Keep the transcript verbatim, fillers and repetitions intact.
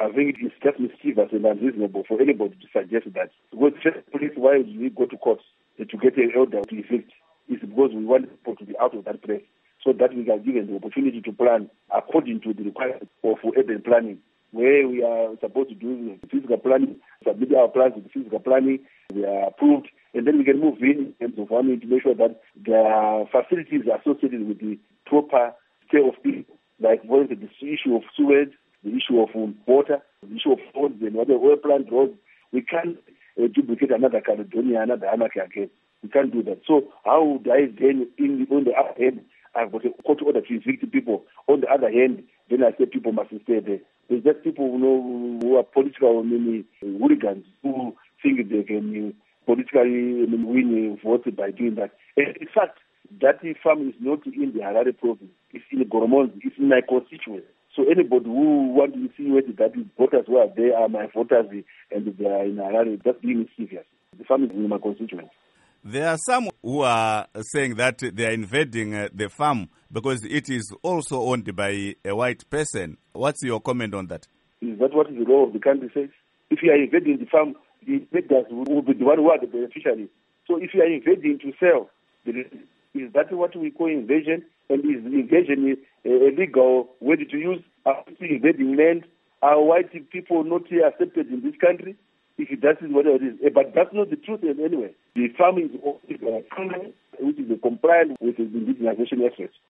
I think it is just mischievous and unreasonable for anybody to suggest that. Because the first place why we go to court to get an order to evict is because we want people to be out of that place, so that we are given the opportunity to plan according to the requirements of urban planning, where we are supposed to do the physical planning, submit our plans with the physical planning, we are approved, and then we can move in in terms of wanting to make sure that the facilities are associated with the proper care of people, like for instance, the issue of sewage, the issue of um, water, the issue of roads and other oil plant roads. We can't uh, duplicate another Caledonia, another Anarchy again. We can't do that. So how would I then, in, on the other hand, I've got a court order to evict people. On the other hand, then I say people must stay there. There's just people who know who are political many hooligans who think they can politically win votes by doing that. And in fact, that farm is not in the Harare province. It's in Goromonzi. It's in my constituency. So anybody who wants to see whether that is voters who are there are my voters and they are in Harare, that's being serious. The farm is in my constituency. There are some who are saying that they are invading uh, the farm because it is also owned by a white person. What's your comment on that? Is that what the law of the country says? If you are invading the farm, the invaders will be the one who are the beneficiaries. So if you are invading to sell, is that what we call invasion? And is invasion a legal way to use? Are people invading land? Are white people not accepted in this country? If that is what it is. But that's not the truth anyway. The farm is owned by a family which is compliant with the indigenization efforts.